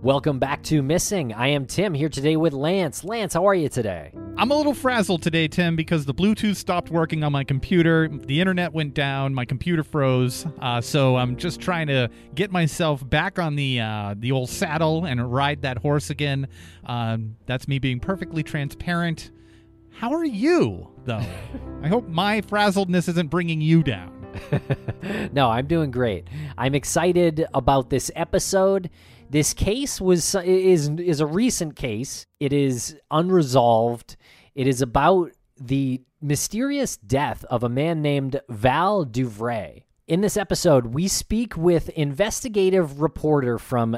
Welcome back to Missing. I am Tim, here today with Lance. Lance, how are you today? I'm a little frazzled today, Tim, because the Bluetooth stopped working on my computer, the internet went down, my computer froze, so I'm just trying to get myself back on the old saddle and ride that horse again. That's me being perfectly transparent. How are you, though? I hope my frazzledness isn't bringing you down. No, I'm doing great. I'm excited about this episode. This case is a recent case. It is unresolved. It is about the mysterious death of a man named Val Duvray. In this episode, we speak with investigative reporter from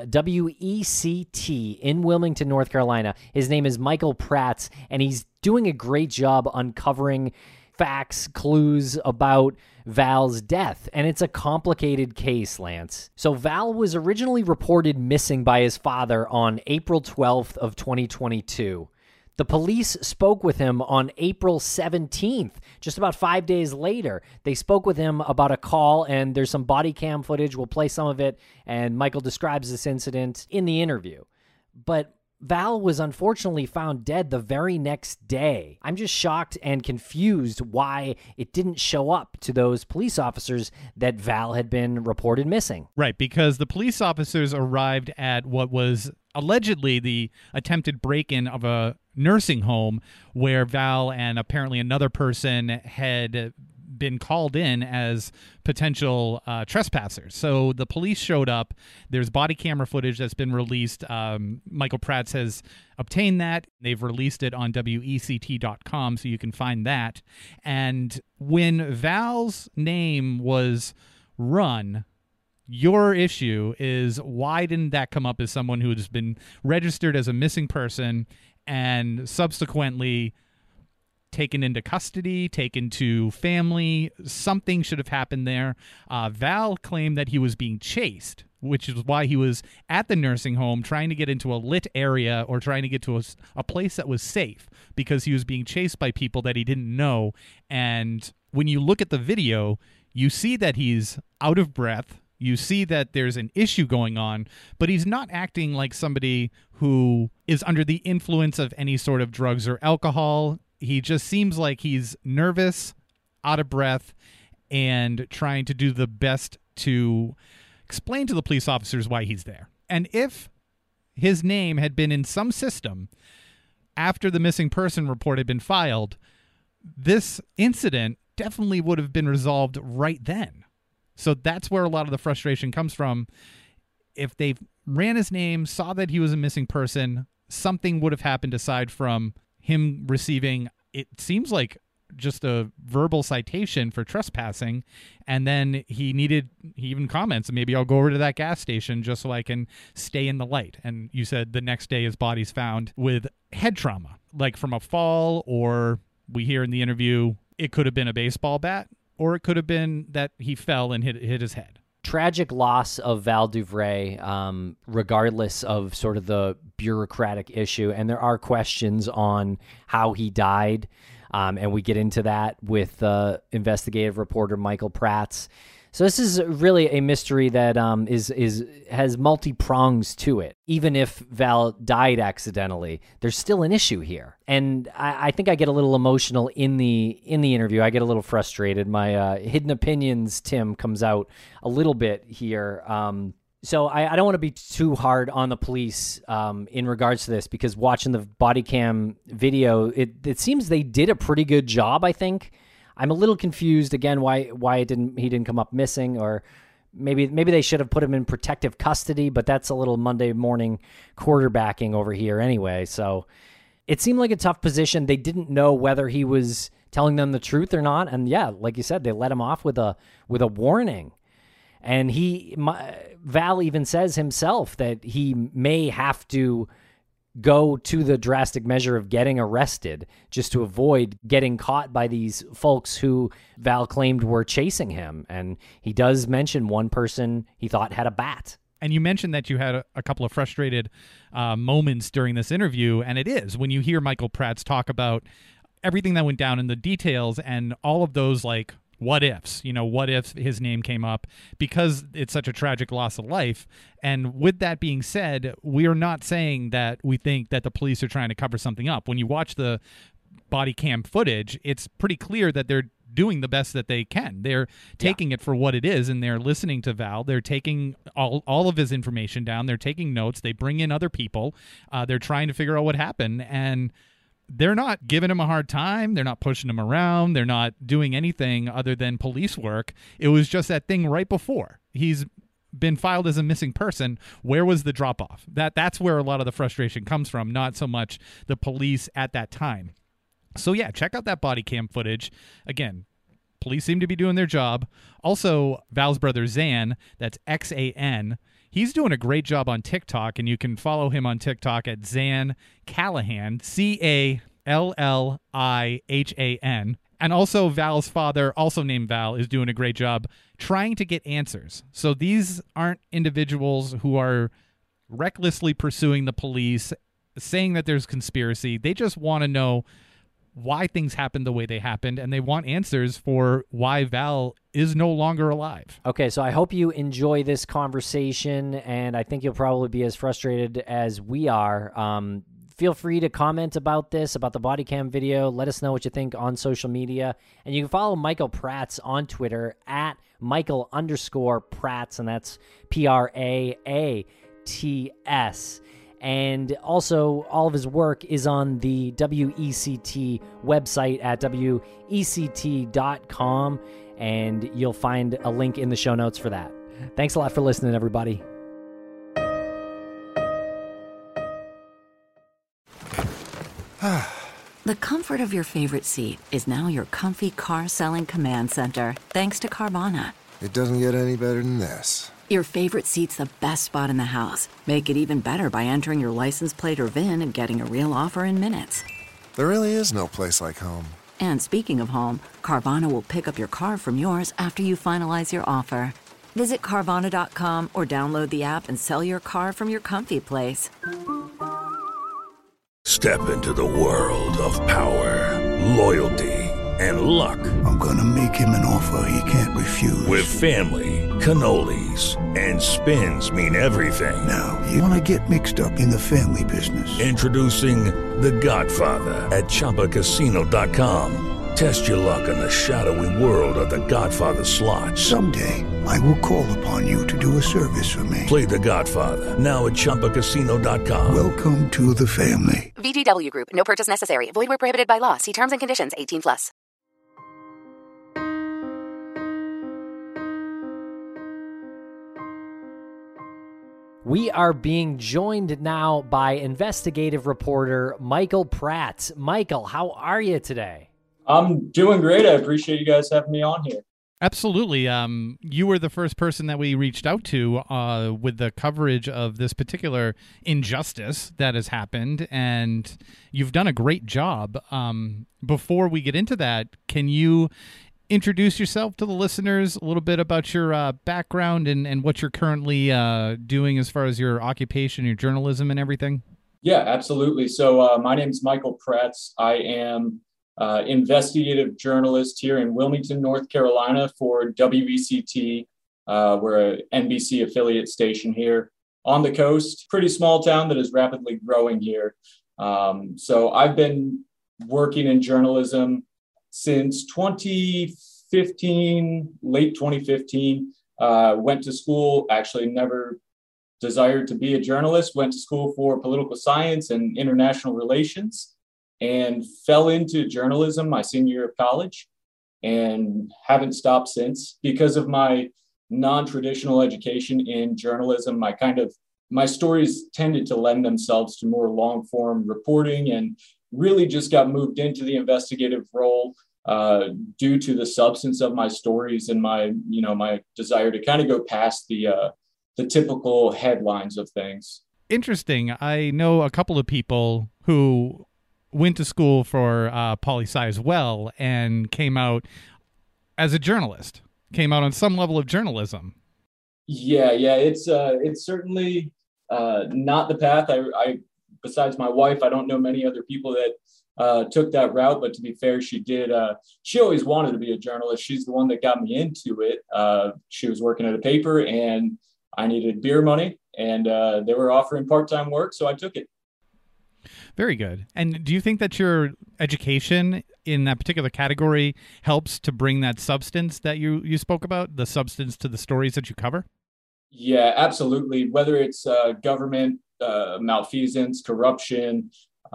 WECT in Wilmington, North Carolina. His name is Michael Prats, and he's doing a great job uncovering facts, clues about Val's death, and it's a complicated case, Lance. So Val was originally reported missing by his father on April 12th of 2022. The police spoke with him on April 17th, just about 5 days later. They spoke with him about a call, and there's some body cam footage. We'll play some of it, and Michael describes this incident in the interview. But Val was unfortunately found dead the very next day. I'm just shocked and confused why it didn't show up to those police officers that Val had been reported missing. Right, because the police officers arrived at what was allegedly the attempted break-in of a nursing home where Val and apparently another person had been called in as potential trespassers. So the police showed up. There's body camera footage that's been released. Michael Prats has obtained that. They've released it on WECT.com, so you can find that. And when Val's name was run, your issue is, why didn't that come up as someone who has been registered as a missing person and subsequently taken into custody, taken to family? Something should have happened there. Val claimed that he was being chased, which is why he was at the nursing home trying to get into a lit area or trying to get to a place that was safe, because he was being chased by people that he didn't know. And when you look at the video, you see that he's out of breath. You see that there's an issue going on, but he's not acting like somebody who is under the influence of any sort of drugs or alcohol. He just seems like he's nervous, out of breath, and trying to do the best to explain to the police officers why he's there. And if his name had been in some system after the missing person report had been filed, this incident definitely would have been resolved right then. So that's where a lot of the frustration comes from. If they ran his name, saw that he was a missing person, something would have happened aside from him receiving, it seems like, just a verbal citation for trespassing. And then he even comments, maybe I'll go over to that gas station just so I can stay in the light. And you said the next day his body's found with head trauma, like from a fall, or we hear in the interview, it could have been a baseball bat, or it could have been that he fell and hit his head. Tragic loss of Val Duvray, regardless of sort of the bureaucratic issue. And there are questions on how he died. And we get into that with investigative reporter Michael Prats. So this is really a mystery that has multi-prongs to it. Even if Val died accidentally, there's still an issue here. And I think I get a little emotional in the interview. I get a little frustrated. My hidden opinions, Tim, comes out a little bit here. So I don't want to be too hard on the police in regards to this, because watching the body cam video, it seems they did a pretty good job, I think. I'm a little confused again why he didn't come up missing, or maybe they should have put him in protective custody, but that's a little Monday morning quarterbacking over here anyway. So it seemed like a tough position. They didn't know whether he was telling them the truth or not, and yeah, like you said, they let him off with a warning. And Val even says himself that he may have to go to the drastic measure of getting arrested just to avoid getting caught by these folks who Val claimed were chasing him. And he does mention one person he thought had a bat. And you mentioned that you had a couple of frustrated moments during this interview, and it is when you hear Michael Prats talk about everything that went down in the details and all of those like what ifs, what if his name came up, because it's such a tragic loss of life. And with that being said, we are not saying that we think that the police are trying to cover something up. When you watch the body cam footage, it's pretty clear that they're doing the best that they can. They're taking it for what it is, and they're listening to Val. They're taking all of his information down. They're taking notes. They bring in other people. They're trying to figure out what happened, and they're not giving him a hard time. They're not pushing him around. They're not doing anything other than police work. It was just that thing right before. He's been filed as a missing person. Where was the drop-off? That's where a lot of the frustration comes from, not so much the police at that time. So yeah, check out that body cam footage. Again, police seem to be doing their job. Also, Val's brother Zan, that's Xan, he's doing a great job on TikTok, and you can follow him on TikTok at Zan Callahan, Callihan. And also Val's father, also named Val, is doing a great job trying to get answers. So these aren't individuals who are recklessly pursuing the police, saying that there's conspiracy. They just want to know why things happened the way they happened, and they want answers for why Val is no longer alive. Okay, so I hope you enjoy this conversation, and I think you'll probably be as frustrated as we are. Feel free to comment about this, about the body cam video. Let us know what you think on social media. And you can follow Michael Prats on Twitter at Michael_Prats, and that's Praats. And also, all of his work is on the WECT website at WECT.com, and you'll find a link in the show notes for that. Thanks a lot for listening, everybody. The comfort of your favorite seat is now your comfy car selling command center, thanks to Carvana. It doesn't get any better than this. Your favorite seat's the best spot in the house. Make it even better by entering your license plate or VIN and getting a real offer in minutes. There really is no place like home. And speaking of home, Carvana will pick up your car from yours after you finalize your offer. Visit Carvana.com or download the app and sell your car from your comfy place. Step into the world of power, loyalty, and luck. I'm gonna make him an offer he can't refuse. With family, cannolis, and spins mean everything. Now, you wanna get mixed up in the family business. Introducing The Godfather at ChumbaCasino.com. Test your luck in the shadowy world of The Godfather slot. Someday, I will call upon you to do a service for me. Play The Godfather, now at ChumbaCasino.com. Welcome to the family. VGW Group. No purchase necessary. Void where prohibited by law. See terms and conditions. 18+. We are being joined now by investigative reporter Michael Prats. Michael, how are you today? I'm doing great. I appreciate you guys having me on here. Absolutely. You were the first person that we reached out to with the coverage of this particular injustice that has happened, and you've done a great job. Before we get into that, can you introduce yourself to the listeners, a little bit about your background and what you're currently doing as far as your occupation, your journalism and everything? Yeah, absolutely. So my name is Michael Prats. I am investigative journalist here in Wilmington, North Carolina for WECT. We're an NBC affiliate station here on the coast. Pretty small town that is rapidly growing here. So I've been working in journalism since 2015, late 2015. Went to school, actually never desired to be a journalist, went to school for political science and international relations, and fell into journalism my senior year of college and haven't stopped since. Because of my non-traditional education in journalism, my stories tended to lend themselves to more long-form reporting, and really just got moved into the investigative role due to the substance of my stories and my desire to kind of go past the typical headlines of things. Interesting. I know a couple of people who went to school for poli-sci as well and came out as a journalist, came out on some level of journalism. Yeah, it's certainly not the path. I besides my wife, I don't know many other people that took that route. But to be fair, she did. She always wanted to be a journalist. She's the one that got me into it. She was working at a paper, and I needed beer money, and they were offering part-time work, so I took it. Very good. And do you think that your education in that particular category helps to bring that substance that you spoke about, the substance to the stories that you cover? Yeah, absolutely. Whether it's government malfeasance, corruption,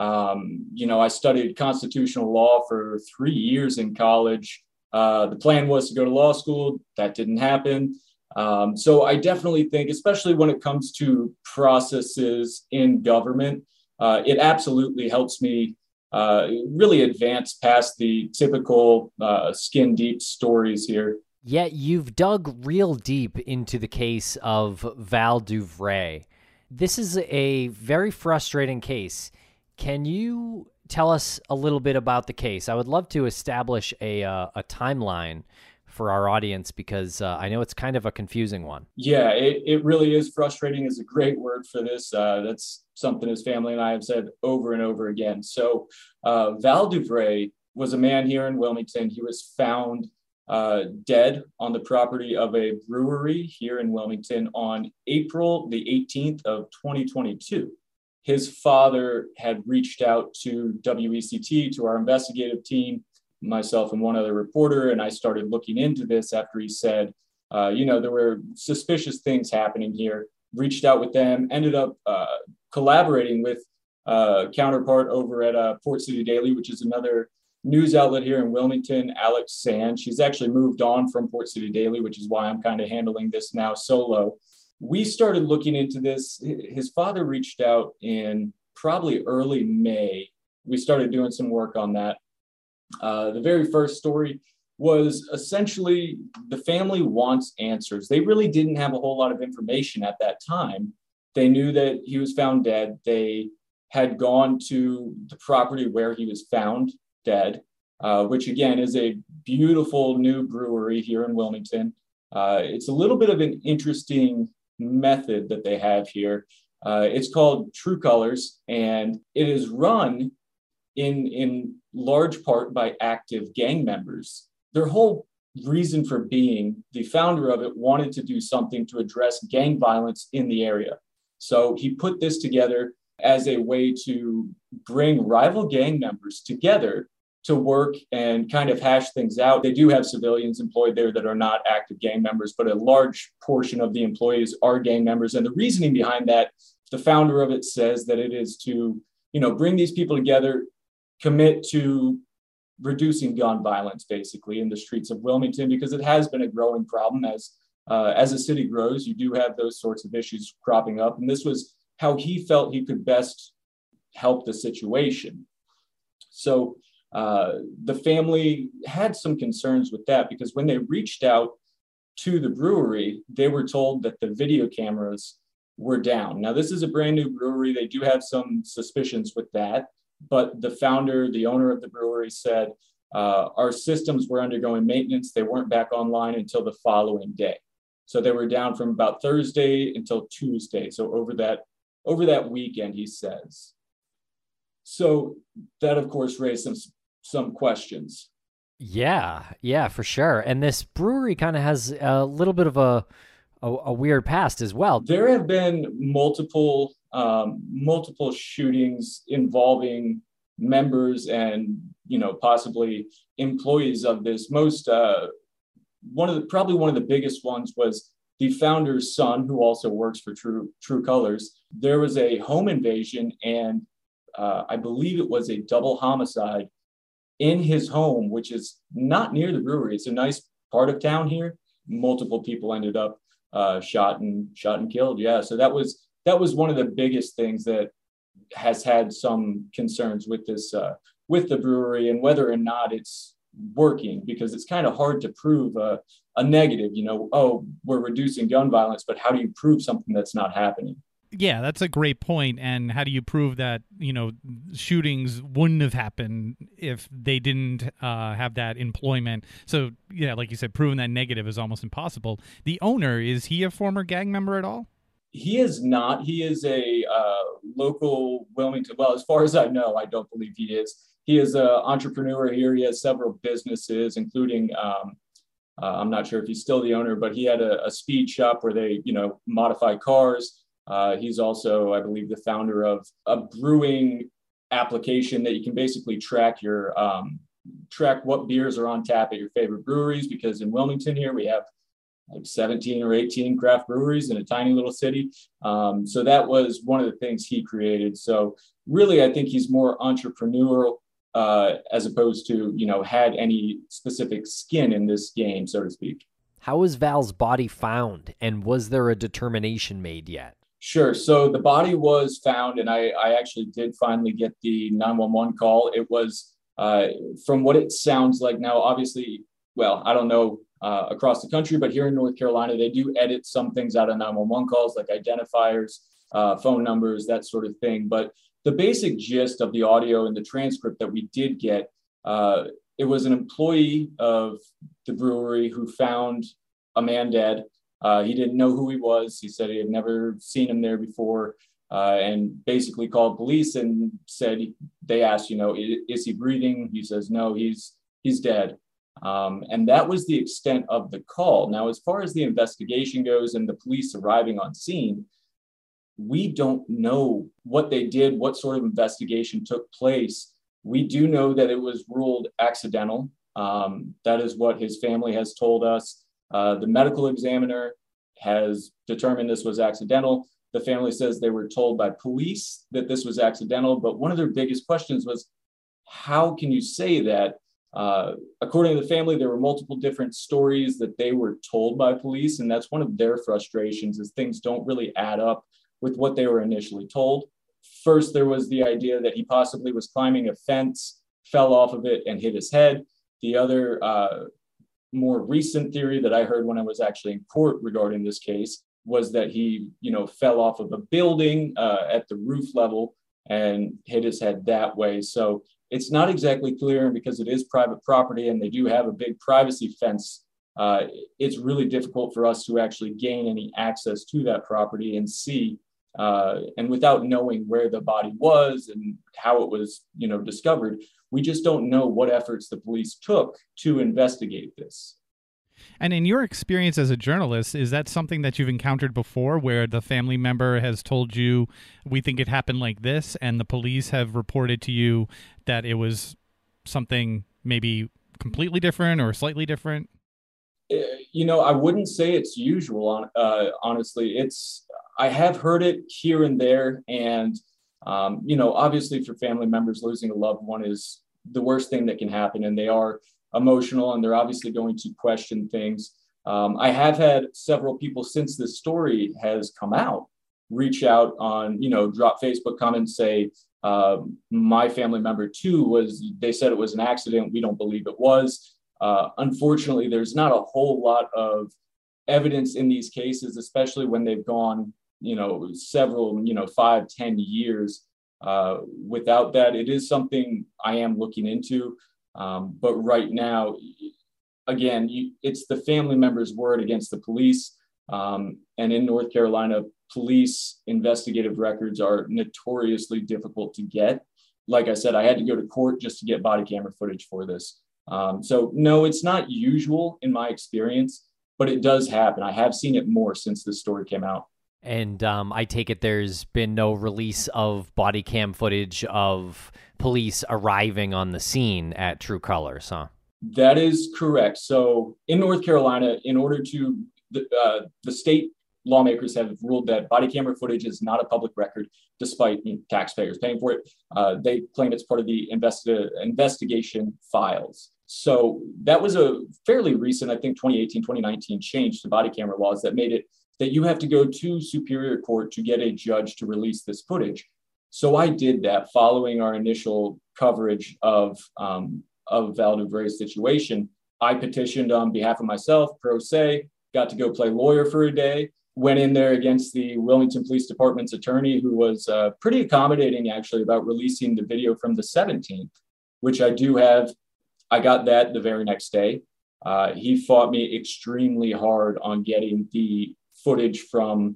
I studied constitutional law for 3 years in college. The plan was to go to law school. That didn't happen. So I definitely think, especially when it comes to processes in government, it absolutely helps me really advance past the typical skin deep stories here. Yet you've dug real deep into the case of Val DuVray. This is a very frustrating case. Can you tell us a little bit about the case? I would love to establish a timeline for our audience, because I know it's kind of a confusing one. Yeah, it really is. Frustrating is a great word for this. That's something his family and I have said over and over again. So Val DuVray was a man here in Wilmington. He was found dead on the property of a brewery here in Wilmington on April the 18th of 2022. His father had reached out to WECT, to our investigative team, myself and one other reporter, and I started looking into this after he said, there were suspicious things happening here. Reached out with them, ended up collaborating with counterpart over at Port City Daily, which is another news outlet here in Wilmington, Alex Sand. She's actually moved on from Port City Daily, which is why I'm kind of handling this now solo. We started looking into this. His father reached out in probably early May. We started doing some work on that. The very first story was essentially the family wants answers. They really didn't have a whole lot of information at that time. They knew that he was found dead. They had gone to the property where he was found dead, which again is a beautiful new brewery here in Wilmington. It's a little bit of an interesting method that they have here. It's called True Colors, and it is run in large part by active gang members. Their whole reason for being, the founder of it wanted to do something to address gang violence in the area. So he put this together as a way to bring rival gang members together to work and kind of hash things out. They do have civilians employed there that are not active gang members, but a large portion of the employees are gang members. And the reasoning behind that, the founder of it says that it is to, bring these people together, commit to reducing gun violence basically in the streets of Wilmington, because it has been a growing problem as a city grows. You do have those sorts of issues cropping up. And this was how he felt he could best help the situation. So the family had some concerns with that, because when they reached out to the brewery, they were told that the video cameras were down. Now, this is a brand new brewery. They do have some suspicions with that. But the founder, the owner of the brewery, said our systems were undergoing maintenance. They weren't back online until the following day. So they were down from about Thursday until Tuesday. So over that weekend, he says. So that, of course, raised some questions. Yeah, for sure. And this brewery kind of has a little bit of a weird past as well. There have been multiple shootings involving members and possibly employees of this. Probably one of the biggest ones was the founder's son, who also works for True Colors. There was a home invasion, and I believe it was a double homicide in his home, which is not near the brewery. It's a nice part of town here. Multiple people ended up shot and killed. Yeah, so that was one of the biggest things that has had some concerns with this, with the brewery, and whether or not it's working, because it's kind of hard to prove a negative, we're reducing gun violence, but how do you prove something that's not happening? Yeah, that's a great point. And how do you prove that, shootings wouldn't have happened if they didn't have that employment? So, yeah, like you said, proving that negative is almost impossible. The owner, is he a former gang member at all? He is not. He is a local Wilmington. Well, as far as I know, I don't believe he is. he is an entrepreneur here. He has several businesses, including, I'm not sure if he's still the owner, but he had a speed shop where they, modify cars. He's also, I believe, the founder of a brewing application that you can basically track what beers are on tap at your favorite breweries, because in Wilmington here we have like 17 or 18 craft breweries in a tiny little city. So that was one of the things he created. So really, I think he's more entrepreneurial as opposed to, had any specific skin in this game, so to speak. How was Val's body found, and was there a determination made yet? Sure. So the body was found, and I actually did finally get the 911 call. It was, from what it sounds like now, obviously, well, I don't know across the country, but here in North Carolina, they do edit some things out of 911 calls, like identifiers, phone numbers, that sort of thing. But the basic gist of the audio and the transcript that we did get, it was an employee of the brewery who found a man dead. He didn't know who he was. He said he had never seen him there before, and basically called police and said, they asked, is he breathing? He says, no, he's dead. And that was the extent of the call. Now, as far as the investigation goes and the police arriving on scene, we don't know what they did, what sort of investigation took place. We do know that it was ruled accidental. That is what his family has told us. The medical examiner has determined this was accidental. The family says they were told by police that this was accidental, but one of their biggest questions was, how can you say that? According to the family, there were multiple different stories that they were told by police, and that's one of their frustrations, is things don't really add up with what they were initially told. First, there was the idea that he possibly was climbing a fence, fell off of it, and hit his head. The other more recent theory that I heard when I was actually in court regarding this case was that he, fell off of a building at the roof level and hit his head that way. So it's not exactly clear, and because it is private property and they do have a big privacy fence, it's really difficult for us to actually gain any access to that property and see. And without knowing where the body was and how it was, discovered, we just don't know what efforts the police took to investigate this. And in your experience as a journalist, is that something that you've encountered before, where the family member has told you, we think it happened like this, and the police have reported to you that it was something maybe completely different or slightly different? I wouldn't say it's usual, honestly. I have heard it here and there. And, obviously for family members, losing a loved one is the worst thing that can happen. And they are emotional, and they're obviously going to question things. I have had several people, since this story has come out, reach out on, drop Facebook comments, say, my family member too they said it was an accident. We don't believe it was. Unfortunately, there's not a whole lot of evidence in these cases, especially when they've gone, several, 5-10 years without that. It is something I am looking into. But right now, again, it's the family member's word against the police. And in North Carolina, police investigative records are notoriously difficult to get. Like I said, I had to go to court just to get body camera footage for this. So no, it's not usual in my experience, but it does happen. I have seen it more since this story came out. And I take it there's been no release of body cam footage of police arriving on the scene at True Colors, huh? That is correct. So in North Carolina, in order to, the state lawmakers have ruled that body camera footage is not a public record, despite taxpayers paying for it. They claim it's part of the investigation files. So that was a fairly recent, I think 2018, 2019 change to body camera laws that made it that you have to go to Superior Court to get a judge to release this footage. So I did that following our initial coverage of Val DuVray's situation. I petitioned on behalf of myself, pro se, got to go play lawyer for a day, went in there against the Wilmington Police Department's attorney, who was pretty accommodating actually about releasing the video from the 17th, which I do have. I got that the very next day. He fought me extremely hard on getting the footage from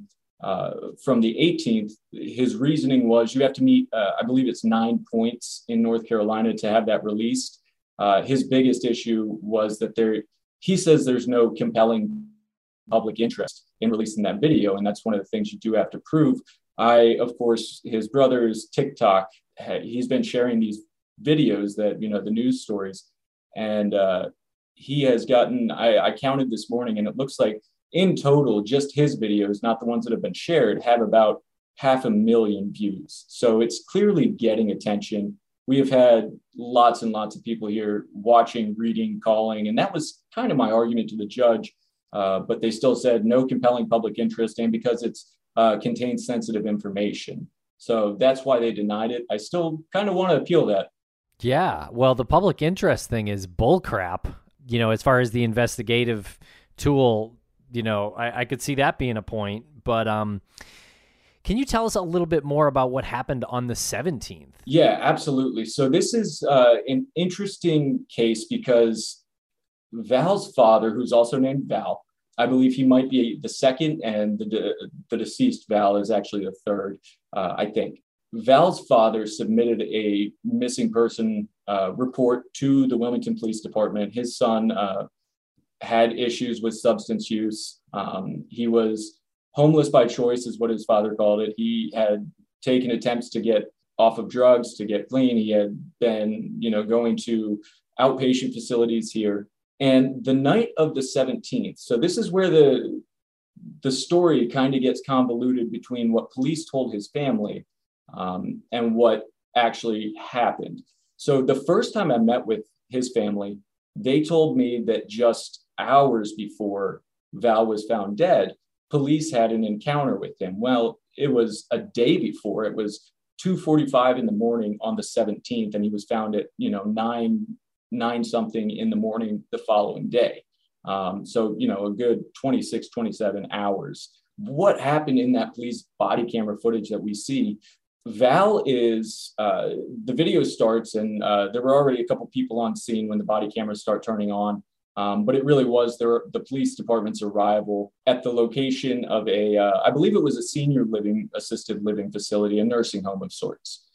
from the 18th, his reasoning was you have to meet, I believe it's 9 points in North Carolina to have that released. His biggest issue was that he says there's no compelling public interest in releasing that video. And that's one of the things you do have to prove. Of course, his brother's TikTok, he's been sharing these videos that, the news stories. And he has gotten, I counted this morning, and it looks like in total, just his videos, not the ones that have been shared, have about 500,000 views. So it's clearly getting attention. We have had lots and lots of people here watching, reading, calling, and that was kind of my argument to the judge. But they still said no compelling public interest, and because it's contains sensitive information. So that's why they denied it. I still kind of want to appeal that. Yeah, well, the public interest thing is bullcrap. As far as the investigative tool, I could see that being a point. But can you tell us a little bit more about what happened on the 17th? Yeah, absolutely. So this is an interesting case because Val's father, who's also named Val, I believe he might be the second, and the deceased Val is actually the third, I think. Val's father submitted a missing person report to the Wilmington Police Department. His son had issues with substance use. He was homeless by choice, is what his father called it. He had taken attempts to get off of drugs, to get clean. He had been, going to outpatient facilities here. And the night of the 17th, so this is where the story kind of gets convoluted between what police told his family and what actually happened. So the first time I met with his family, they told me that just hours before Val was found dead, police had an encounter with him. Well, it was a day before. It was 2:45 in the morning on the 17th, and he was found at 9 something in the morning the following day. So a good 26, 27 hours. What happened in that police body camera footage that we see? Val is, the video starts, and there were already a couple people on scene when the body cameras start turning on. But it really was the police department's arrival at the location of I believe it was a senior living, assisted living facility, a nursing home of sorts.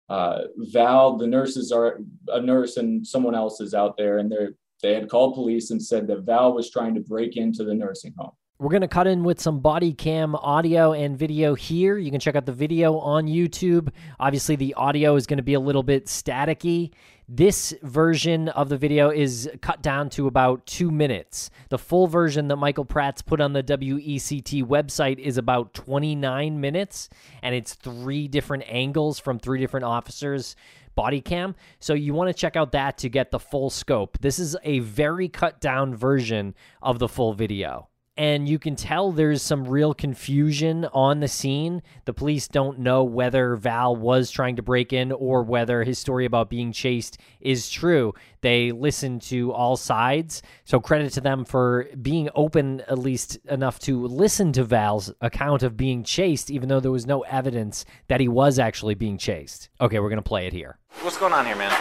Val, the nurses are a nurse and someone else is out there, and they had called police and said that Val was trying to break into the nursing home. We're going to cut in with some body cam audio and video here. You can check out the video on YouTube. Obviously, the audio is going to be a little bit staticky. This version of the video is cut down to about 2 minutes. The full version that Michael Pratt's put on the WECT website is about 29 minutes, and it's 3 different angles from 3 different officers' body cam. So you want to check out that to get the full scope. This is a very cut down version of the full video. And you can tell there's some real confusion on the scene. The police don't know whether Val was trying to break in or whether his story about being chased is true. They listen to all sides. So credit to them for being open at least enough to listen to Val's account of being chased, even though there was no evidence that he was actually being chased. Okay, we're going to play it here. What's going on here, man?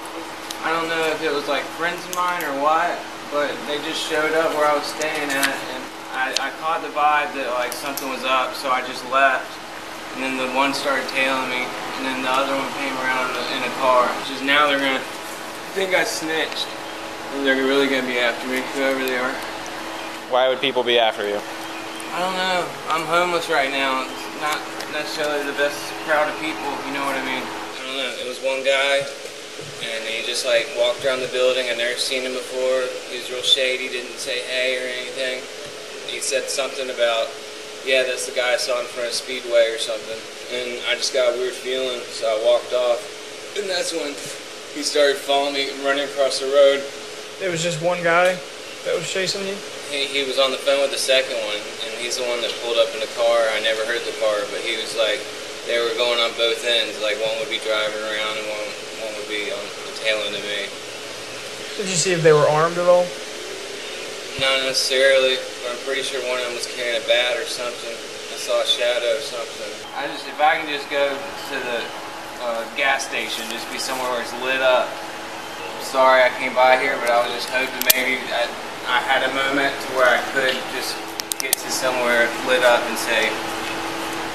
I don't know if it was like friends of mine or what, but they just showed up where I was staying at, and I caught the vibe that like something was up, so I just left. And then the one started tailing me, and then the other one came around in a car. Just now they're gonna think I snitched, and they're really gonna be after me, whoever they are. Why would people be after you? I don't know. I'm homeless right now. It's not necessarily the best crowd of people, you know what I mean? I don't know. It was one guy, and he just like walked around the building. I'd never seen him before. He was real shady, didn't say hey or anything. He said something about, yeah, that's the guy I saw in front of Speedway or something. And I just got a weird feeling, so I walked off. And that's when he started following me, running across the road. There was just one guy that was chasing you? He was on the phone with the second one, and he's the one that pulled up in the car. I never heard the car, but he was like, they were going on both ends. Like one would be driving around and one would be on the tail end of me. Did you see if they were armed at all? Not necessarily, but I'm pretty sure one of them was carrying a bat or something. I saw a shadow or something. If I can just go to the gas station, just be somewhere where it's lit up. I'm sorry I came by here, but I was just hoping maybe I had a moment to where I could just get to somewhere lit up and say,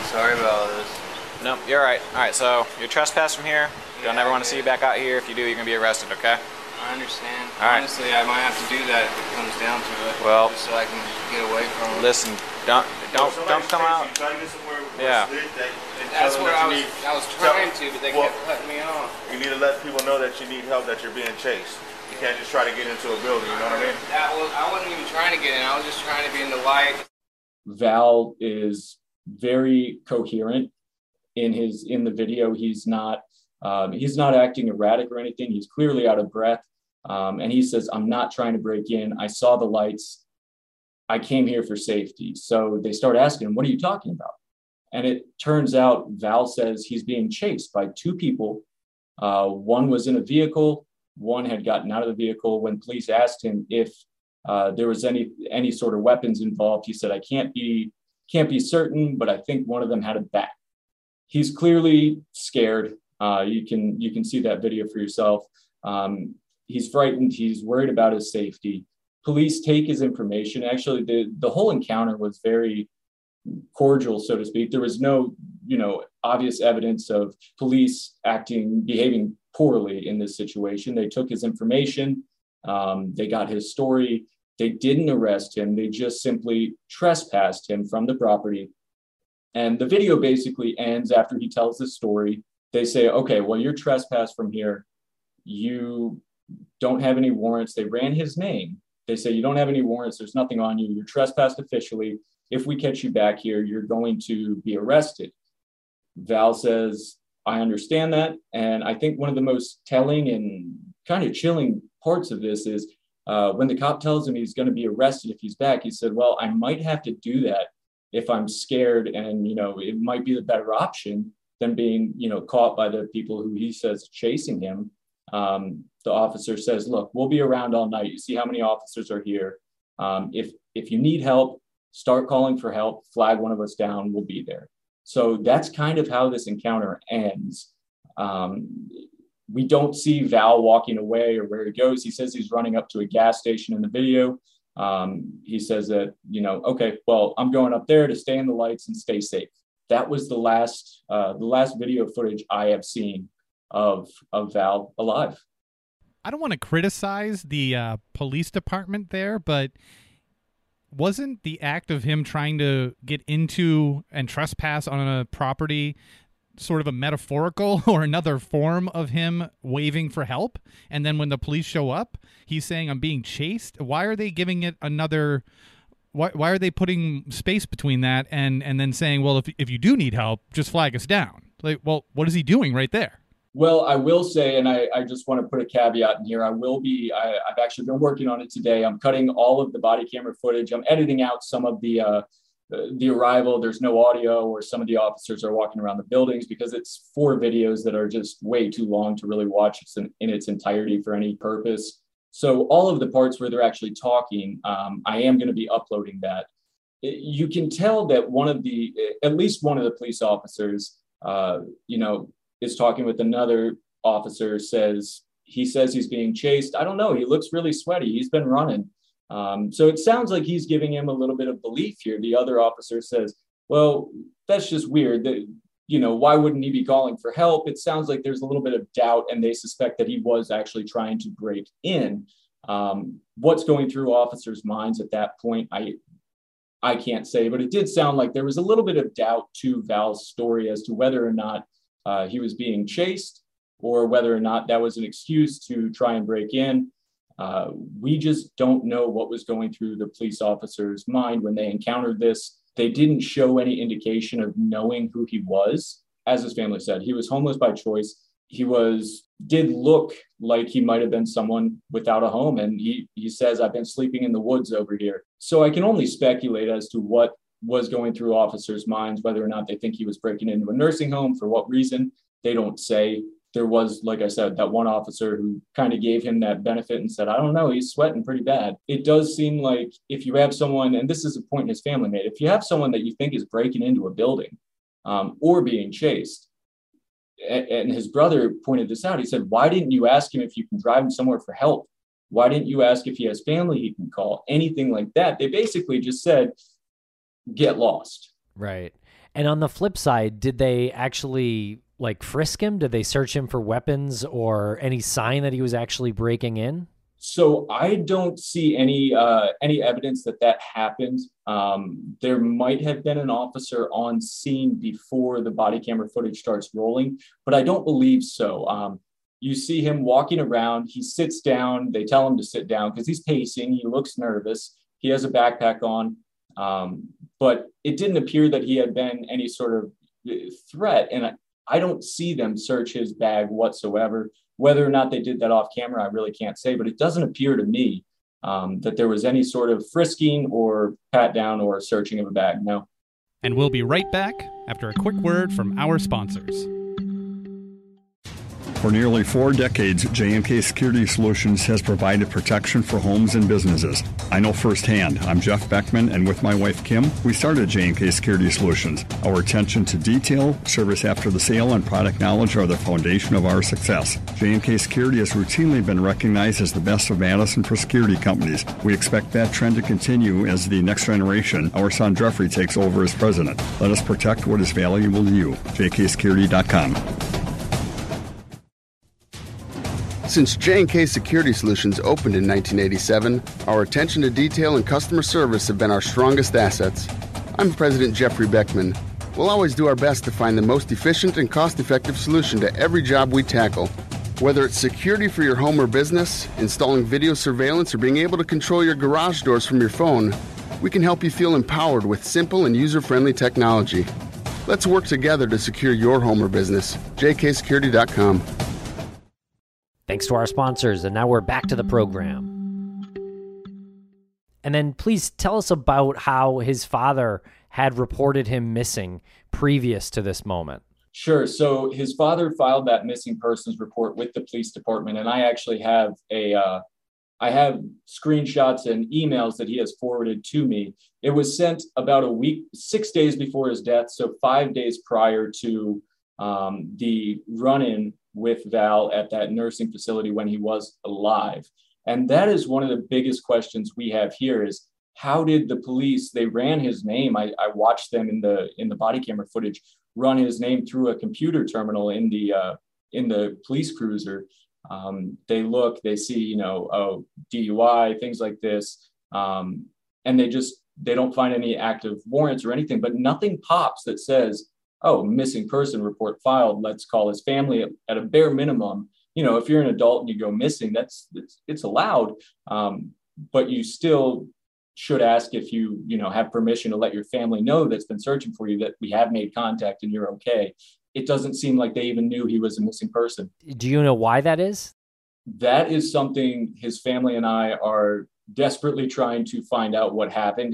Sorry about all this. Nope, you're right. All right, so you're trespassed from here. Don't ever want to see you back out here. If you do, you're going to be arrested, okay? I understand. All right. Honestly, I might have to do that if it comes down to it. Well, just so I can get away from it. Listen, don't come out. Yeah. That's what I was trying to, but they kept cutting me off. You need to let people know that you need help, that you're being chased. You can't just try to get into a building, you know what I mean? I wasn't even trying to get in. I was just trying to be in the light. Val is very coherent in the video. He's not acting erratic or anything. He's clearly out of breath. And he says, I'm not trying to break in. I saw the lights. I came here for safety. So they start asking him, what are you talking about? And it turns out Val says he's being chased by two people. One was in a vehicle. One had gotten out of the vehicle. When police asked him if there was any sort of weapons involved, he said, I can't be certain, but I think one of them had a bat. He's clearly scared. You can see that video for yourself. He's frightened. He's worried about his safety. Police take his information. Actually, the whole encounter was very cordial, so to speak. There was no, obvious evidence of police behaving poorly in this situation. They took his information. They got his story. They didn't arrest him. They just simply trespassed him from the property. And the video basically ends after he tells the story. They say, okay, well, you're trespassed from here. You don't have any warrants. They ran his name. They say, you don't have any warrants. There's nothing on you. You're trespassed officially. If we catch you back here, you're going to be arrested. Val says, I understand that. And I think one of the most telling and kind of chilling parts of this is when the cop tells him he's going to be arrested if he's back, he said, well, I might have to do that if I'm scared. And, it might be the better option than being, caught by the people who he says chasing him. The officer says, look, we'll be around all night. You see how many officers are here. If you need help, start calling for help, flag one of us down, we'll be there. So that's kind of how this encounter ends. We don't see Val walking away or where he goes. He says he's running up to a gas station in the video. He says that, okay, well, I'm going up there to stay in the lights and stay safe. That was the last video footage I have seen of Val alive. I don't want to criticize the police department there, but wasn't the act of him trying to get into and trespass on a property sort of a metaphorical or another form of him waving for help? And then when the police show up, he's saying, I'm being chased. Why are they giving it another... Why are they putting space between that and then saying, well, if you do need help, just flag us down? Like, well, what is he doing right there? Well, I will say, and I just want to put a caveat in here. I've actually been working on it today. I'm cutting all of the body camera footage. I'm editing out some of the arrival. There's no audio, or some of the officers are walking around the buildings, because it's 4 videos that are just way too long to really watch in its entirety for any purpose. So all of the parts where they're actually talking, I am going to be uploading that. You can tell that at least one of the police officers, is talking with another officer, says he's being chased. I don't know. He looks really sweaty. He's been running. So it sounds like he's giving him a little bit of belief here. The other officer says, well, that's just weird. Why wouldn't he be calling for help? It sounds like there's a little bit of doubt, and they suspect that he was actually trying to break in. What's going through officers' minds at that point, I can't say, but it did sound like there was a little bit of doubt to Val's story as to whether or not he was being chased, or whether or not that was an excuse to try and break in. We just don't know what was going through the police officer's mind when they encountered this. They didn't show any indication of knowing who he was. As his family said, he was homeless by choice. He did look like he might have been someone without a home. And he says, I've been sleeping in the woods over here. So I can only speculate as to what was going through officers' minds, whether or not they think he was breaking into a nursing home, for what reason, they don't say. There was, like I said, that one officer who kind of gave him that benefit and said, I don't know, he's sweating pretty bad. It does seem like if you have someone, and this is a point his family made, if you have someone that you think is breaking into a building or being chased, and his brother pointed this out, he said, why didn't you ask him if you can drive him somewhere for help? Why didn't you ask if he has family he can call? Anything like that. They basically just said, get lost. Right. And on the flip side, did they actually like frisk him? Did they search him for weapons or any sign that he was actually breaking in? So I don't see any evidence that happened. There might have been an officer on scene before the body camera footage starts rolling, but I don't believe so. You see him walking around. He sits down. They tell him to sit down because he's pacing. He looks nervous. He has a backpack on, but it didn't appear that he had been any sort of threat. And I don't see them search his bag whatsoever. Whether or not they did that off camera, I really can't say, but it doesn't appear to me that there was any sort of frisking or pat down or searching of a bag. No. And we'll be right back after a quick word from our sponsors. For nearly 4 decades, J&K Security Solutions has provided protection for homes and businesses. I know firsthand. I'm Jeff Beckman, and with my wife, Kim, we started J&K Security Solutions. Our attention to detail, service after the sale, and product knowledge are the foundation of our success. J&K Security has routinely been recognized as the best of Madison for security companies. We expect that trend to continue as the next generation, our son Jeffrey, takes over as president. Let us protect what is valuable to you. jksecurity.com. Since J&K Security Solutions opened in 1987, our attention to detail and customer service have been our strongest assets. I'm President Jeffrey Beckman. We'll always do our best to find the most efficient and cost-effective solution to every job we tackle. Whether it's security for your home or business, installing video surveillance, or being able to control your garage doors from your phone, we can help you feel empowered with simple and user-friendly technology. Let's work together to secure your home or business. jksecurity.com. Thanks to our sponsors, and now we're back to the program. And then please tell us about how his father had reported him missing previous to this moment. Sure. So his father filed that missing persons report with the police department, and I actually have I have screenshots and emails that he has forwarded to me. It was sent about a week, 6 days before his death, so 5 days prior to the run-in with Val at that nursing facility when he was alive. And that is one of the biggest questions we have here is how did the police, they ran his name. I watched them in the body camera footage, run his name through a computer terminal in the police cruiser. They see, DUI, things like this. And they don't find any active warrants or anything, but nothing pops that says, oh, missing person report filed. Let's call his family at a bare minimum. If you're an adult and you go missing, it's allowed. But you still should ask if you have permission to let your family know that's been searching for you that we have made contact and you're okay. It doesn't seem like they even knew he was a missing person. Do you know why that is? That is something his family and I are desperately trying to find out what happened.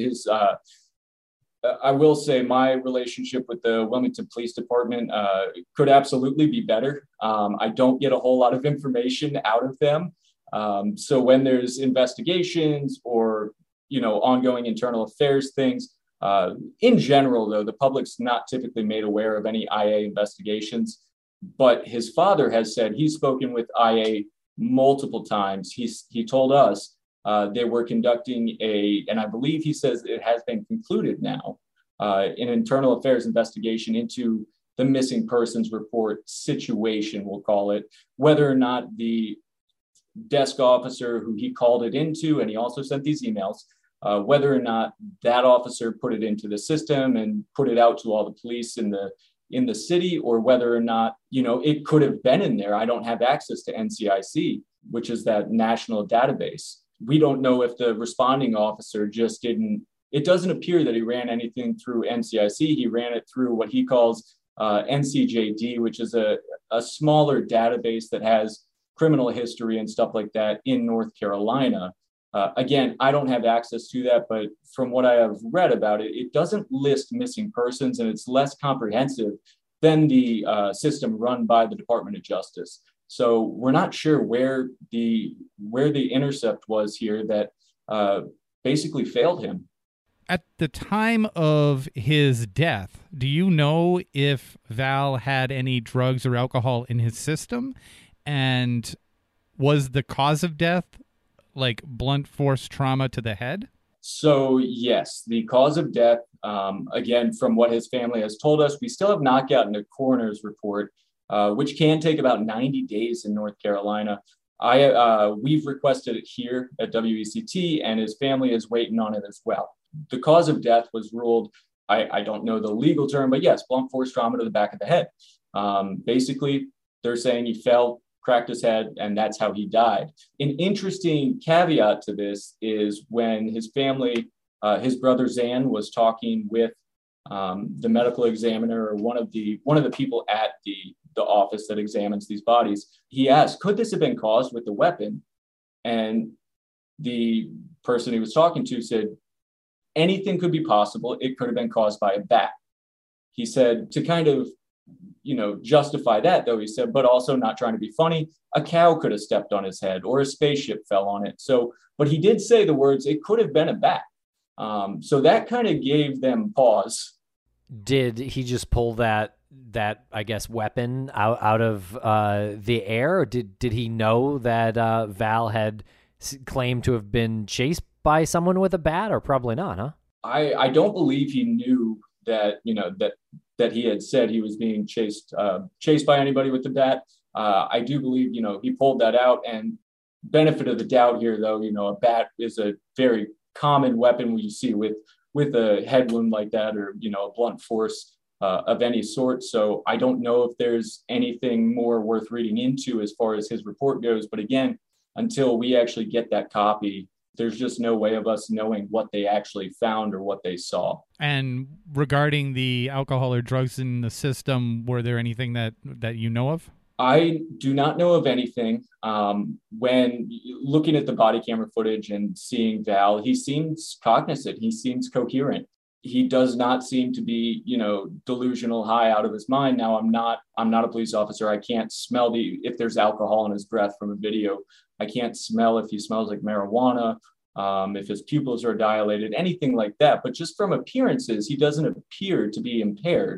I will say my relationship with the Wilmington Police Department could absolutely be better. I don't get a whole lot of information out of them. So when there's investigations or, ongoing internal affairs things, in general, though, the public's not typically made aware of any IA investigations. But his father has said he's spoken with IA multiple times. He told us they were conducting and I believe he says it has been concluded now, an internal affairs investigation into the missing persons report situation, we'll call it, whether or not the desk officer who he called it into, and he also sent these emails, whether or not that officer put it into the system and put it out to all the police in the city, or whether or not, it could have been in there. I don't have access to NCIC, which is that national database. We don't know if the responding officer just didn't, it doesn't appear that he ran anything through NCIC. He ran it through what he calls NCJD, which is a smaller database that has criminal history and stuff like that in North Carolina. Again, I don't have access to that, but from what I have read about it, it doesn't list missing persons, and it's less comprehensive than the system run by the Department of Justice. So we're not sure where the intercept was here that basically failed him. At the time of his death, do you know if Val had any drugs or alcohol in his system? And was the cause of death like blunt force trauma to the head? So yes, the cause of death, again, from what his family has told us, we still have not gotten a coroner's report, which can take about 90 days in North Carolina. We've requested it here at WECT, and his family is waiting on it as well. The cause of death was ruled, I don't know the legal term, but yes, blunt force trauma to the back of the head. Basically, they're saying he fell, cracked his head, and that's how he died. An interesting caveat to this is when his family, his brother Zan, was talking with the medical examiner, or one of the people at the office that examines these bodies. He asked, could this have been caused with the weapon? And the person he was talking to said, anything could be possible. It could have been caused by a bat. He said, to kind of, justify that, though, he said, but also not trying to be funny, a cow could have stepped on his head or a spaceship fell on it. So, but he did say the words, it could have been a bat. So that kind of gave them pause. Did he just pull that I guess weapon out of the air? Or did he know that Val had claimed to have been chased by someone with a bat, or probably not, huh? I don't believe he knew that, that he had said he was being chased by anybody with the bat. I do believe, he pulled that out, and benefit of the doubt here, though, a bat is a very common weapon you see with a head wound like that, or, a blunt force of any sort. So I don't know if there's anything more worth reading into as far as his report goes. But again, until we actually get that copy, there's just no way of us knowing what they actually found or what they saw. And regarding the alcohol or drugs in the system, were there anything that you know of? I do not know of anything. When looking at the body camera footage and seeing Val, he seems cognizant. He seems coherent. He does not seem to be, delusional, high out of his mind. Now, I'm not a police officer. I can't smell if there's alcohol in his breath from a video. I can't smell if he smells like marijuana, if his pupils are dilated, anything like that. But just from appearances, he doesn't appear to be impaired.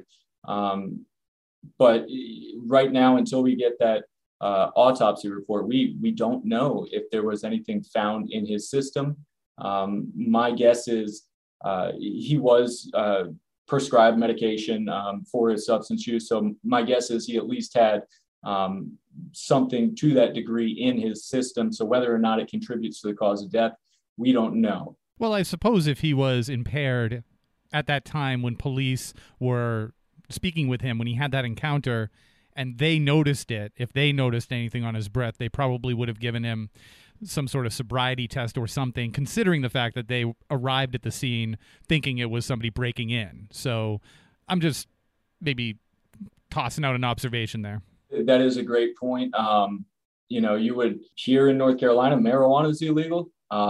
But right now, until we get that autopsy report, we don't know if there was anything found in his system. My guess is he was prescribed medication for his substance use. So my guess is he at least had something to that degree in his system. So whether or not it contributes to the cause of death, we don't know. Well, I suppose if he was impaired at that time when police were speaking with him, when he had that encounter, and they noticed it, if they noticed anything on his breath, they probably would have given him some sort of sobriety test or something, considering the fact that they arrived at the scene thinking it was somebody breaking in. So I'm just maybe tossing out an observation there. That is a great point. You would, here in North Carolina, marijuana is illegal.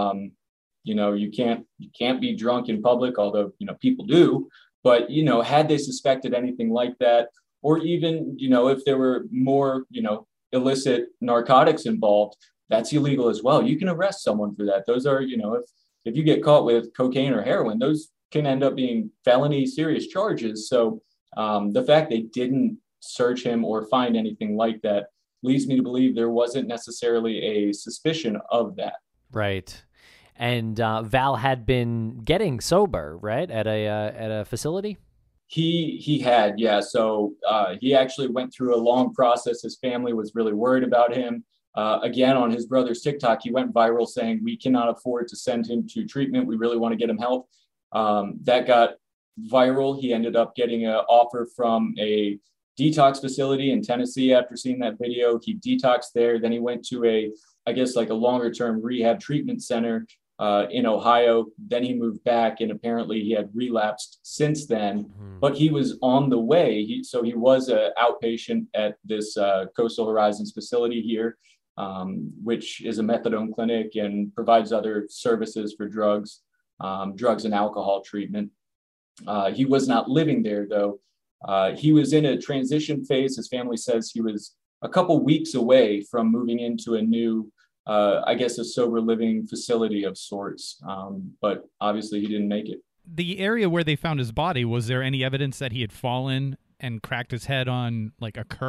You can't be drunk in public, although, people do. But, had they suspected anything like that, or even, if there were more, illicit narcotics involved, that's illegal as well. You can arrest someone for that. Those are, if you get caught with cocaine or heroin, those can end up being felony serious charges. So the fact they didn't search him or find anything like that leads me to believe there wasn't necessarily a suspicion of that. Right. And Val had been getting sober, right, at a facility? He had, yeah. So he actually went through a long process. His family was really worried about him. Again, on his brother's TikTok, he went viral saying, we cannot afford to send him to treatment. We really want to get him help. That got viral. He ended up getting an offer from a detox facility in Tennessee after seeing that video. He detoxed there. Then he went to a longer term rehab treatment center in Ohio. Then he moved back, and apparently he had relapsed since then, but he was on the way. He was an outpatient at this Coastal Horizons facility here, which is a methadone clinic and provides other services for drugs and alcohol treatment. He was not living there, though. He was in a transition phase. His family says he was a couple weeks away from moving into a new, a sober living facility of sorts. But obviously he didn't make it. The area where they found his body, was there any evidence that he had fallen and cracked his head on like a curb?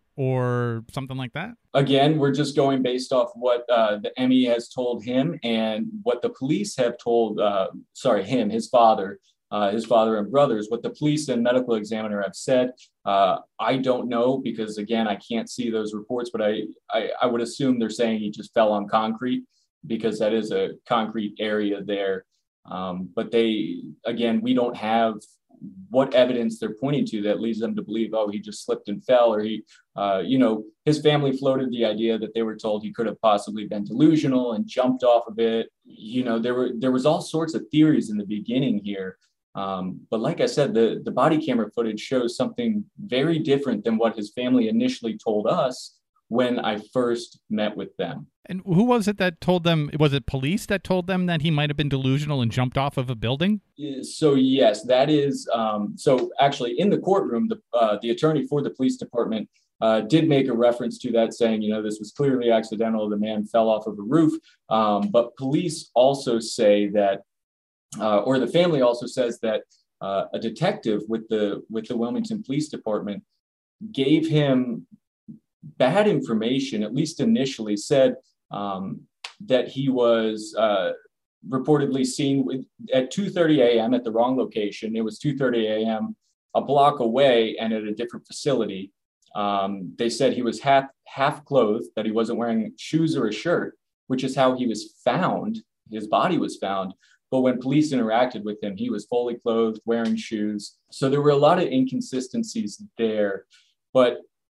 or something like that? Again, we're just going based off what the ME has told him and what the police have told, his father and brothers, what the police and medical examiner have said. I don't know because, again, I can't see those reports, but I would assume they're saying he just fell on concrete because that is a concrete area there. But we don't have what evidence they're pointing to that leads them to believe, oh, he just slipped and fell, or his family floated the idea that they were told he could have possibly been delusional and jumped off of it. There was all sorts of theories in the beginning here. But like I said, the body camera footage shows something very different than what his family initially told us when I first met with them. And who was it that told them? Was it police that told them that he might have been delusional and jumped off of a building? So yes, that is. So actually, in the courtroom, the attorney for the police department did make a reference to that, saying, this was clearly accidental. The man fell off of a roof. But police also say that, or the family also says that a detective with the Wilmington Police Department gave him bad information, at least initially, said that he was reportedly seen at 2:30 a.m. at the wrong location. It was 2:30 a.m. a block away and at a different facility. They said he was half clothed, that he wasn't wearing shoes or a shirt, which is how he was found. His body was found. But when police interacted with him, he was fully clothed, wearing shoes. So there were a lot of inconsistencies there. But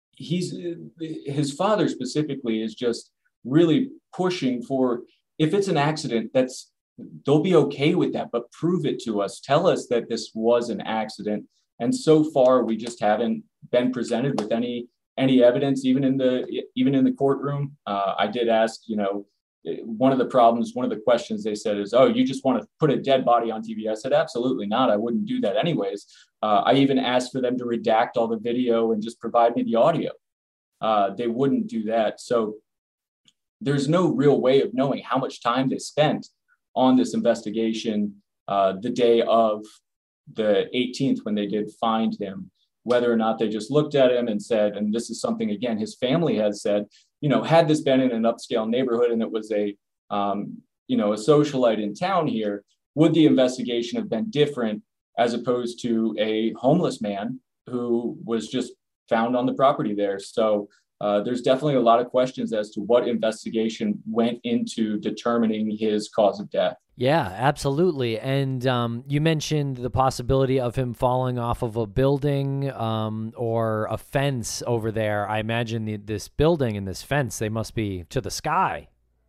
his father specifically is just really pushing for, if it's an accident, they'll be okay with that, but prove it to us. Tell us that this was an accident. And so far, we just haven't been presented with any evidence, even in the courtroom. I did ask, one of the questions they said is, oh, you just want to put a dead body on TV? I said, absolutely not. I wouldn't do that anyways. I even asked for them to redact all the video and just provide me the audio. They wouldn't do that. So there's no real way of knowing how much time they spent on this investigation the day of the 18th when they did find him, whether or not they just looked at him and said, and this is something, again, his family has said, had this been in an upscale neighborhood and it was a socialite in town here, would the investigation have been different as opposed to a homeless man who was just found on the property there? So there's definitely a lot of questions as to what investigation went into determining his cause of death. Yeah, absolutely. And you mentioned the possibility of him falling off of a building or a fence over there. I imagine this building and this fence, they must be to the sky.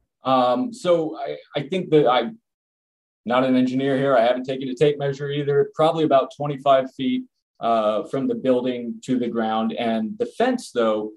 So I think that I'm not an engineer here. I haven't taken a tape measure either. Probably about 25 feet from the building to the ground. And the fence, though,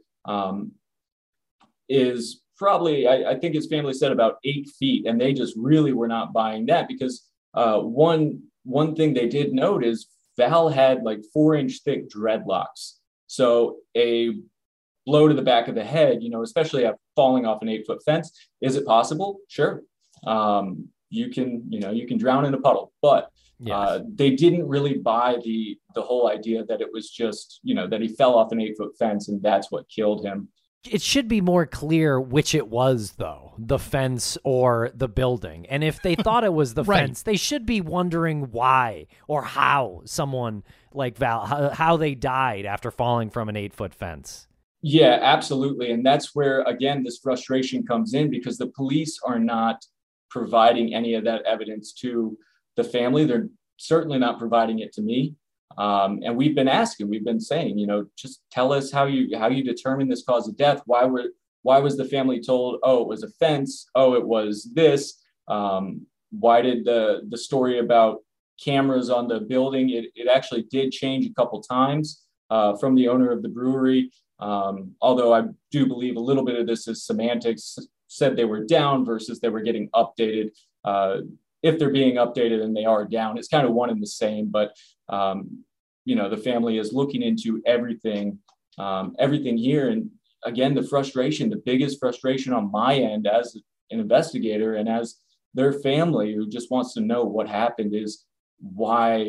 is probably, I think his family said about 8 feet, and they just really were not buying that because one thing they did note is Val had like 4-inch thick dreadlocks. So a blow to the back of the head, especially after falling off an 8-foot fence, is it possible? Sure. You can drown in a puddle, but yes. They didn't really buy the whole idea that it was just, that he fell off an 8-foot fence and that's what killed him. It should be more clear which it was, though, the fence or the building. And if they thought it was the right. fence, they should be wondering why or how someone like Val, how they died after falling from an 8-foot fence. Yeah, absolutely. And that's where, again, this frustration comes in because the police are not providing any of that evidence to the family. They're certainly not providing it to me. And we've been saying, just tell us how you determine this cause of death. Why was the family told, oh, it was a fence? Oh, it was this. Why did the story about cameras on the building? It actually did change a couple times from the owner of the brewery. Although I do believe a little bit of this is semantics, said they were down versus they were getting updated. If they're being updated and they are down, it's kind of one and the same, but the family is looking into everything here. And again, the biggest frustration on my end as an investigator and as their family who just wants to know what happened is why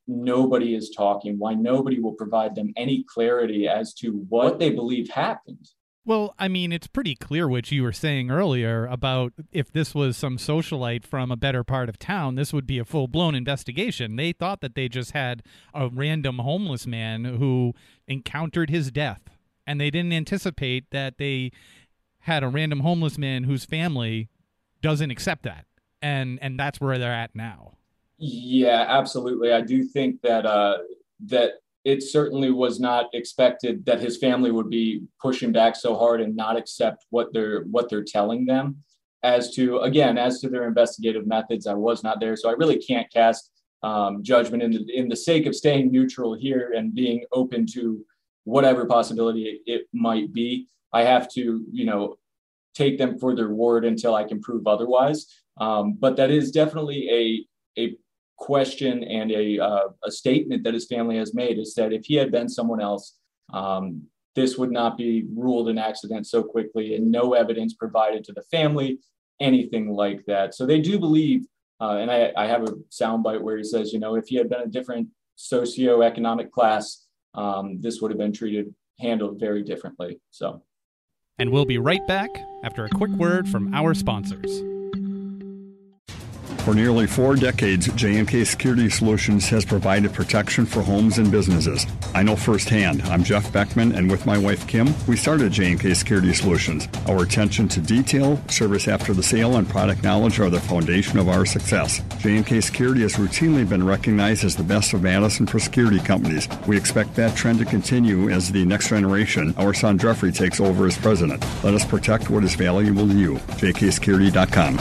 nobody is talking, why nobody will provide them any clarity as to what they believe happened. Well, I mean, it's pretty clear what you were saying earlier about if this was some socialite from a better part of town, this would be a full-blown investigation. They thought that they just had a random homeless man who encountered his death, and they didn't anticipate that they had a random homeless man whose family doesn't accept that, and that's where they're at now. Yeah, absolutely. I do think that that it certainly was not expected that his family would be pushing back so hard and not accept what they're telling them. As to their investigative methods, I was not there, so I really can't cast judgment in the sake of staying neutral here and being open to whatever possibility it might be. I have to, take them for their word until I can prove otherwise. But that is definitely a question and a statement that his family has made, is that if he had been someone else, this would not be ruled an accident so quickly, and no evidence provided to the family, anything like that. So they do believe, and I have a soundbite where he says, if he had been a different socioeconomic class, this would have been handled very differently. So. And we'll be right back after a quick word from our sponsors. For nearly 4 decades, J&K Security Solutions has provided protection for homes and businesses. I know firsthand. I'm Jeff Beckman, and with my wife Kim, we started J&K Security Solutions. Our attention to detail, service after the sale, and product knowledge are the foundation of our success. J&K Security has routinely been recognized as the best of Madison for security companies. We expect that trend to continue as the next generation, our son Jeffrey, takes over as president. Let us protect what is valuable to you. jksecurity.com.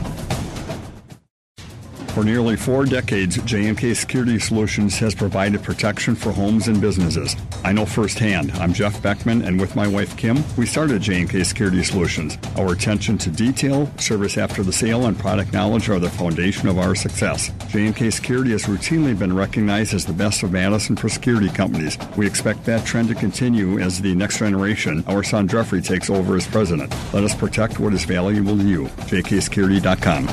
For nearly 4 decades, J&K Security Solutions has provided protection for homes and businesses. I know firsthand. I'm Jeff Beckman, and with my wife Kim, we started J&K Security Solutions. Our attention to detail, service after the sale, and product knowledge are the foundation of our success. J&K Security has routinely been recognized as the best of Madison for security companies. We expect that trend to continue as the next generation, our son Jeffrey, takes over as president. Let us protect what is valuable to you. jksecurity.com.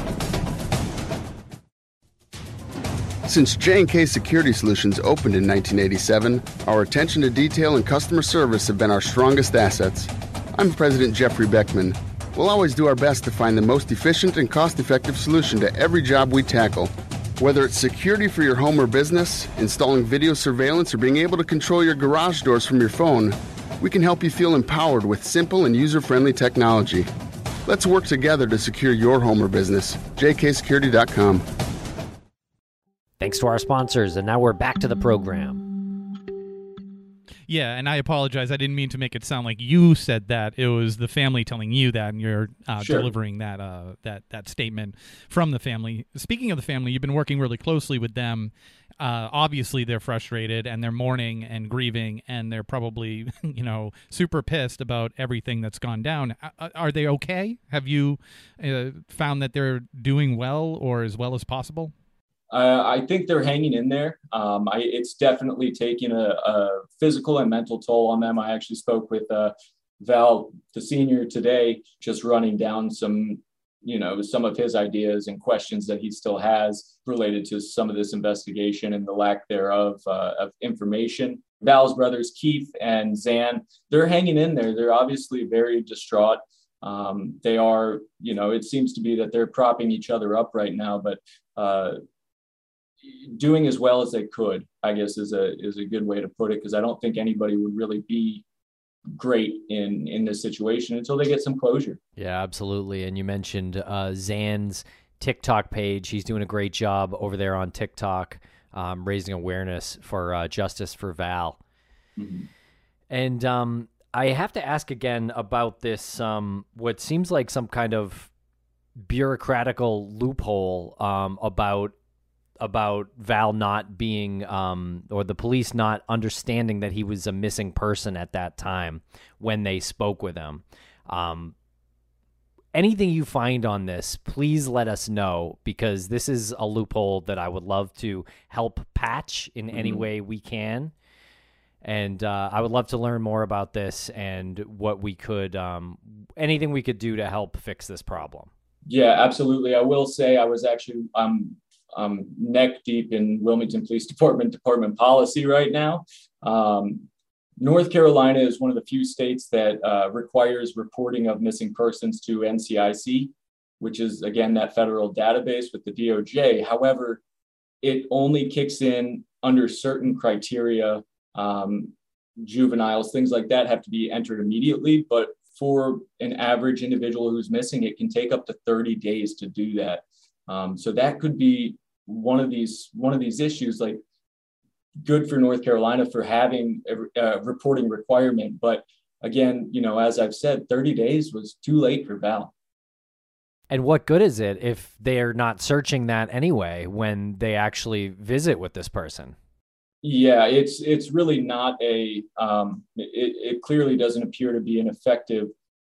Since J&K Security Solutions opened in 1987, our attention to detail and customer service have been our strongest assets. I'm President Jeffrey Beckman. We'll always do our best to find the most efficient and cost-effective solution to every job we tackle. Whether it's security for your home or business, installing video surveillance, or being able to control your garage doors from your phone, we can help you feel empowered with simple and user-friendly technology. Let's work together to secure your home or business. jksecurity.com. Thanks to our sponsors, and now we're back to the program. Yeah, and I apologize. I didn't mean to make it sound like you said that. It was the family telling you that, and you're delivering that statement from the family. Speaking of the family, you've been working really closely with them. Obviously, they're frustrated, and they're mourning and grieving, and they're probably, super pissed about everything that's gone down. Are they okay? Have you found that they're doing well, or as well as possible? I think they're hanging in there. It's definitely taking a physical and mental toll on them. I actually spoke with Val, the senior, today, just running down some of his ideas and questions that he still has related to some of this investigation and the lack thereof of information. Val's brothers, Keith and Zan, they're hanging in there. They're obviously very distraught. They are, it seems to be that they're propping each other up right now, but doing as well as they could, I guess, is a good way to put it, because I don't think anybody would really be great in this situation until they get some closure. Yeah, absolutely. And you mentioned Zan's TikTok page. He's doing a great job over there on TikTok, raising awareness for justice for Val. Mm-hmm. And I have to ask again about this, what seems like some kind of bureaucratical loophole about Val not being, or the police not understanding that he was a missing person at that time when they spoke with him. Anything you find on this, please let us know, because this is a loophole that I would love to help patch in any way we can. And I would love to learn more about this and what we could, anything we could do to help fix this problem. Yeah, absolutely. I will say I was actually, neck deep in Wilmington Police Department policy right now. North Carolina is one of the few states that requires reporting of missing persons to NCIC, which is, again, that federal database with the DOJ. However, it only kicks in under certain criteria. Juveniles, things like that have to be entered immediately. But for an average individual who's missing, it can take up to 30 days to do that. So that could be one of these issues, like good for North Carolina for having a reporting requirement. But again, as I've said, 30 days was too late for Val. And what good is it if they're not searching that anyway when they actually visit with this person? Yeah, it's really not it clearly doesn't appear to be an effective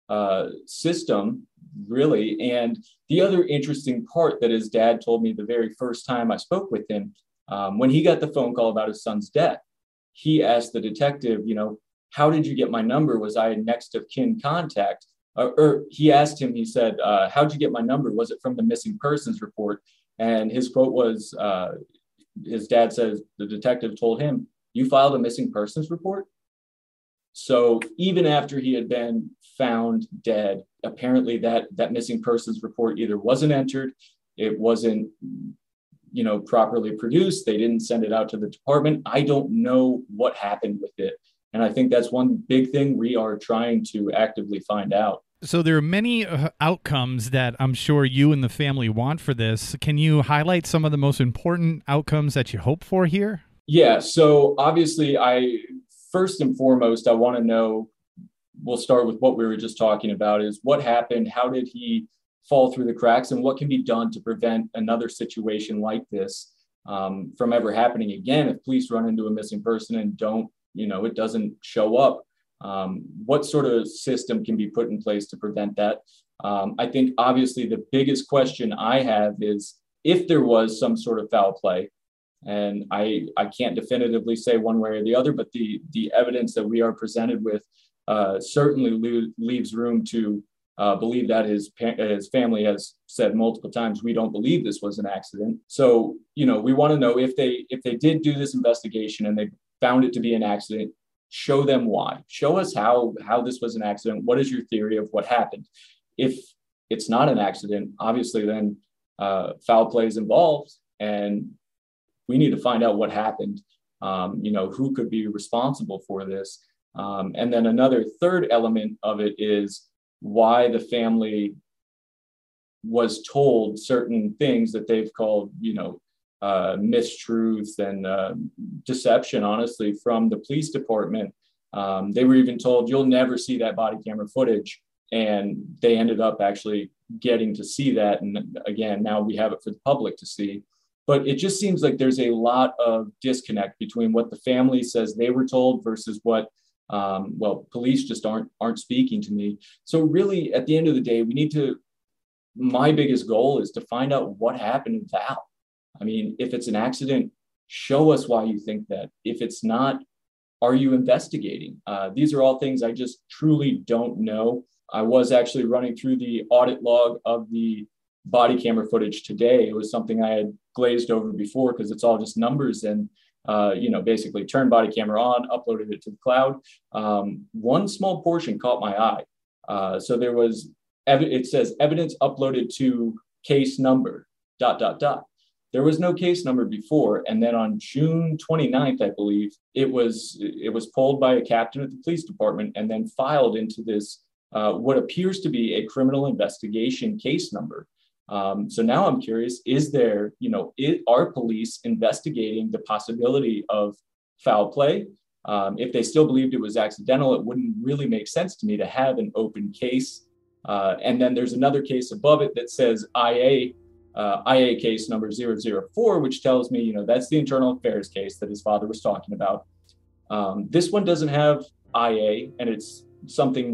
system, really. And the other interesting part that his dad told me the very first time I spoke with him, when he got the phone call about his son's death, he asked the detective, how did you get my number? Was I a next of kin contact? Or he asked him, he said, how'd you get my number? Was it from the missing persons report? And his quote was, his dad says, the detective told him, you filed a missing persons report? So even after he had been found dead, apparently that missing persons report either wasn't entered, it wasn't, properly produced. They didn't send it out to the department. I don't know what happened with it. And I think that's one big thing we are trying to actively find out. So there are many outcomes that I'm sure you and the family want for this. Can you highlight some of the most important outcomes that you hope for here? Yeah, so obviously first and foremost, I want to know, we'll start with what we were just talking about, is what happened, how did he fall through the cracks, and what can be done to prevent another situation like this from ever happening again. If police run into a missing person and it doesn't show up, what sort of system can be put in place to prevent that? I think obviously the biggest question I have is if there was some sort of foul play, and I can't definitively say one way or the other, but the evidence that we are presented with certainly leaves room to believe that his family has said multiple times, we don't believe this was an accident. So, we want to know if they did do this investigation and they found it to be an accident, show them why. Show us how this was an accident. What is your theory of what happened? If it's not an accident, obviously then foul play is involved, and we need to find out what happened. Who could be responsible for this? And then another third element of it is why the family was told certain things that they've called, mistruths and deception, honestly, from the police department. They were even told, you'll never see that body camera footage. And they ended up actually getting to see that. And again, now we have it for the public to see. But it just seems like there's a lot of disconnect between what the family says they were told versus what police just aren't speaking to me. So really, at the end of the day, my biggest goal is to find out what happened to Val. I mean, if it's an accident, show us why you think that. If it's not, are you investigating? These are all things I just truly don't know. I was actually running through the audit log of the body camera footage today. It was something I had glazed over before because it's all just numbers and basically turned body camera on, uploaded it to the cloud. One small portion caught my eye. So there was, it says evidence uploaded to case number, ... There was no case number before. And then on June 29th, I believe, it was pulled by a captain at the police department and then filed into this, what appears to be a criminal investigation case number. So now I'm curious, are police investigating the possibility of foul play? If they still believed it was accidental, it wouldn't really make sense to me to have an open case. And then there's another case above it that says IA case number 004, which tells me, that's the internal affairs case that his father was talking about. This one doesn't have IA, and it's something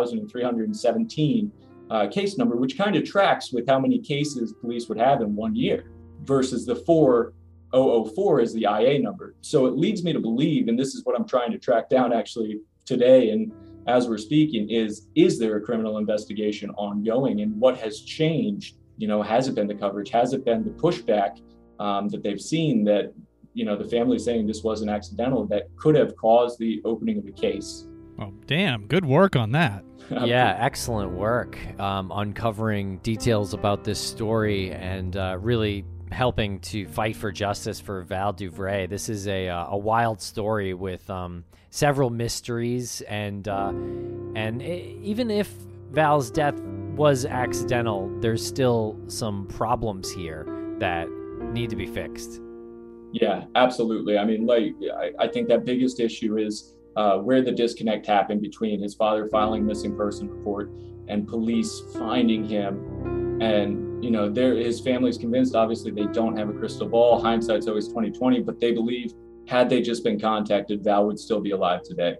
9,317 case number, which kind of tracks with how many cases police would have in 1 year versus the 4004 is the IA number. So it leads me to believe, and this is what I'm trying to track down actually today and as we're speaking, is there a criminal investigation ongoing, and what has changed? Has it been the coverage? Has it been the pushback that they've seen that, the family saying this wasn't accidental, that could have caused the opening of the case. Oh, damn. Good work on that. Yeah, excellent work uncovering details about this story and really helping to fight for justice for Val Duvray. This is a wild story with several mysteries, and even if Val's death was accidental, there's still some problems here that need to be fixed. Yeah, absolutely. I mean, I think that biggest issue is where the disconnect happened between his father filing missing person report and police finding him. And, his family's convinced, obviously, they don't have a crystal ball. Hindsight's always 20/20, but they believe had they just been contacted, Val would still be alive today.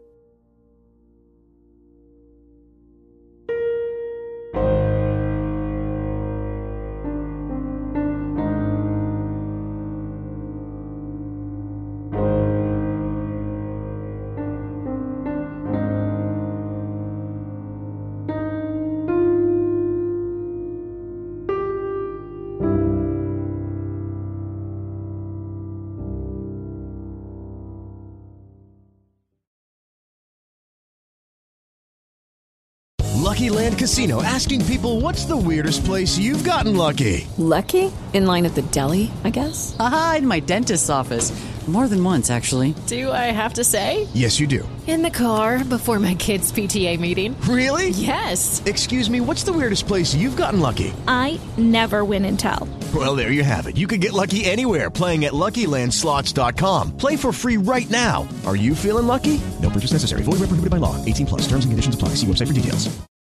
Lucky Land Casino, asking people, what's the weirdest place you've gotten lucky? Lucky? In line at the deli, I guess? Aha, in my dentist's office. More than once, actually. Do I have to say? Yes, you do. In the car before my kids' PTA meeting. Really? Yes. Excuse me, what's the weirdest place you've gotten lucky? I never win and tell. Well, there you have it. You can get lucky anywhere, playing at LuckyLandSlots.com. Play for free right now. Are you feeling lucky? No purchase necessary. Void where prohibited by law. 18+. Terms and conditions apply. See website for details.